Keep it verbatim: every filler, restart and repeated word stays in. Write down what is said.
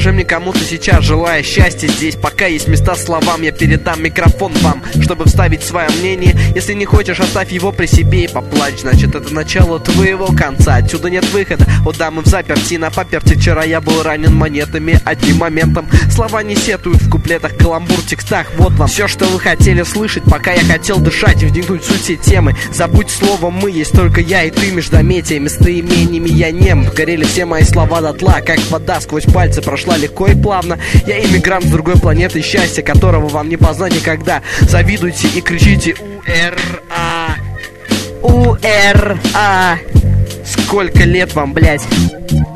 Скажи мне кому-то сейчас, желая счастья здесь. Пока есть места словам, я передам микрофон вам, чтобы вставить свое мнение. Если не хочешь, оставь его при себе и поплачь. Значит, это начало твоего конца, отсюда нет выхода. О да, мы в заперти, на паперти. Вчера я был ранен монетами, одним моментом. Слова не сетуют в куплетах, каламбур, текстах. Вот вам все, что вы хотели слышать, пока я хотел дышать и вникнуть в суть всей темы. Забудь слово «мы», есть только я и ты. Междометия, местоимениями я нем. Горели все мои слова дотла, как вода сквозь пальцы прошла легко и плавно. Я иммигрант с другой планеты, счастья которого вам не познать никогда. Завидуйте и кричите «У-Р-А». У-Р-А. Сколько лет вам, блять?